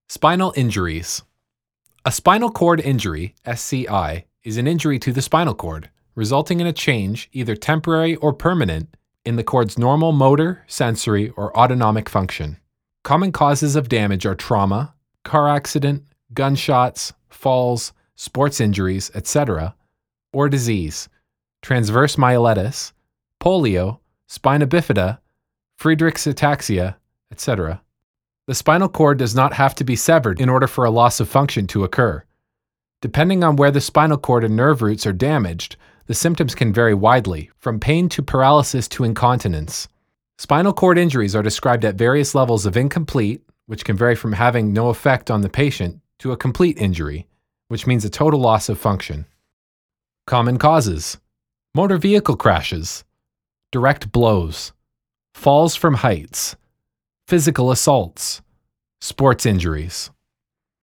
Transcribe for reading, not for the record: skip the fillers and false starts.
Spinal injuries. A spinal cord injury, SCI, is an injury to the spinal cord, resulting in a change, either temporary or permanent, in the cord's normal motor, sensory, or autonomic function. Common causes of damage are trauma, car accident, gunshots, falls, sports injuries, etc., or disease, transverse myelitis, polio, spina bifida, Friedreich's ataxia, etc. The spinal cord does not have to be severed in order for a loss of function to occur. Depending on where the spinal cord and nerve roots are damaged, the symptoms can vary widely, from pain to paralysis to incontinence. Spinal cord injuries are described at various levels of incomplete, which can vary from having no effect on the patient, to a complete injury, which means a total loss of function. Common causes: motor vehicle crashes, direct blows, falls from heights, physical assaults, sports injuries.